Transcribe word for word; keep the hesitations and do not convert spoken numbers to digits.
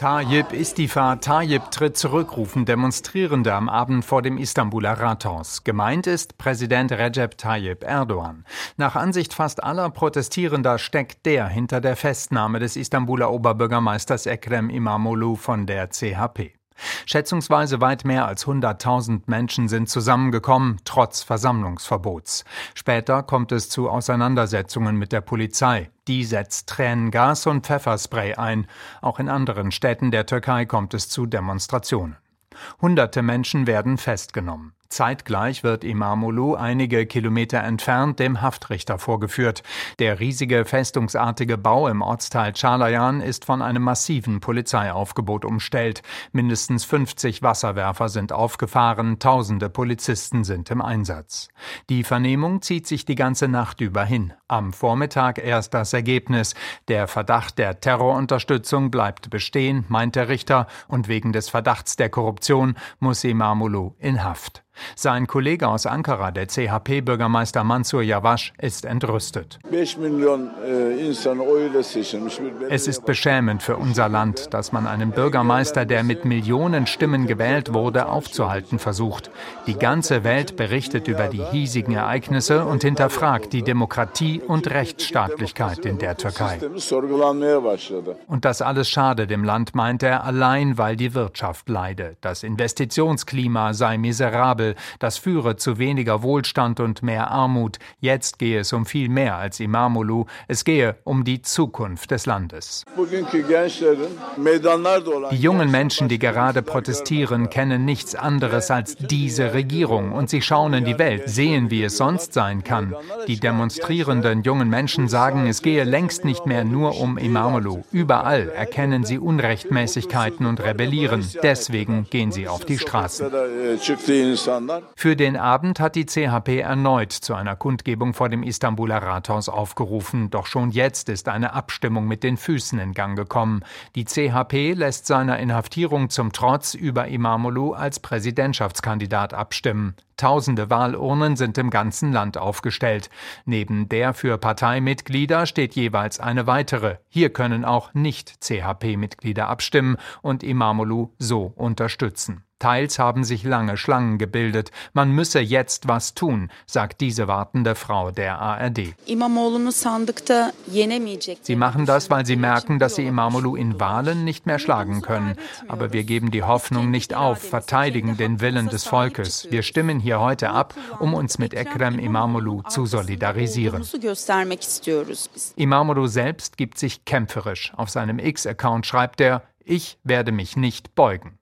Tayyip Istifa, Tayyip tritt zurück, rufen Demonstrierende am Abend vor dem Istanbuler Rathaus. Gemeint ist Präsident Recep Tayyip Erdogan. Nach Ansicht fast aller Protestierender steckt der hinter der Festnahme des Istanbuler Oberbürgermeisters Ekrem İmamoğlu von der C H P. Schätzungsweise weit mehr als hunderttausend Menschen sind zusammengekommen, trotz Versammlungsverbots. Später kommt es zu Auseinandersetzungen mit der Polizei. Die setzt Tränengas und Pfefferspray ein. Auch in anderen Städten der Türkei kommt es zu Demonstrationen. Hunderte Menschen werden festgenommen. Zeitgleich wird İmamoğlu einige Kilometer entfernt dem Haftrichter vorgeführt. Der riesige festungsartige Bau im Ortsteil Çağlayan ist von einem massiven Polizeiaufgebot umstellt. Mindestens fünfzig Wasserwerfer sind aufgefahren, tausende Polizisten sind im Einsatz. Die Vernehmung zieht sich die ganze Nacht über hin. Am Vormittag erst das Ergebnis. Der Verdacht der Terrorunterstützung bleibt bestehen, meint der Richter, und wegen des Verdachts der Korruption muss İmamoğlu in Haft. Sein Kollege aus Ankara, der C H P-Bürgermeister Mansur Yavaş, ist entrüstet. Es ist beschämend für unser Land, dass man einen Bürgermeister, der mit Millionen Stimmen gewählt wurde, aufzuhalten versucht. Die ganze Welt berichtet über die hiesigen Ereignisse und hinterfragt die Demokratie und Rechtsstaatlichkeit in der Türkei. Und das alles schade dem Land, meint er, allein weil die Wirtschaft leide. Das Investitionsklima sei miserabel. Das führe zu weniger Wohlstand und mehr Armut. Jetzt gehe es um viel mehr als İmamoğlu. Es gehe um die Zukunft des Landes. Die jungen Menschen, die gerade protestieren, kennen nichts anderes als diese Regierung. Und sie schauen in die Welt, sehen, wie es sonst sein kann. Die demonstrierenden jungen Menschen sagen, es gehe längst nicht mehr nur um İmamoğlu. Überall erkennen sie Unrechtmäßigkeiten und rebellieren. Deswegen gehen sie auf die Straßen. Für den Abend hat die C H P erneut zu einer Kundgebung vor dem Istanbuler Rathaus aufgerufen. Doch schon jetzt ist eine Abstimmung mit den Füßen in Gang gekommen. Die C H P lässt seiner Inhaftierung zum Trotz über İmamoğlu als Präsidentschaftskandidat abstimmen. Tausende Wahlurnen sind im ganzen Land aufgestellt. Neben der für Parteimitglieder steht jeweils eine weitere. Hier können auch Nicht-C H P-Mitglieder abstimmen und İmamoğlu so unterstützen. Teils haben sich lange Schlangen gebildet. Man müsse jetzt was tun, sagt diese wartende Frau der A R D. Sie machen das, weil sie merken, dass sie İmamoğlu in Wahlen nicht mehr schlagen können. Aber wir geben die Hoffnung nicht auf, verteidigen den Willen des Volkes. Wir stimmen hier heute ab, um uns mit Ekrem İmamoğlu zu solidarisieren. İmamoğlu selbst gibt sich kämpferisch. Auf seinem X-Account schreibt er: Ich werde mich nicht beugen.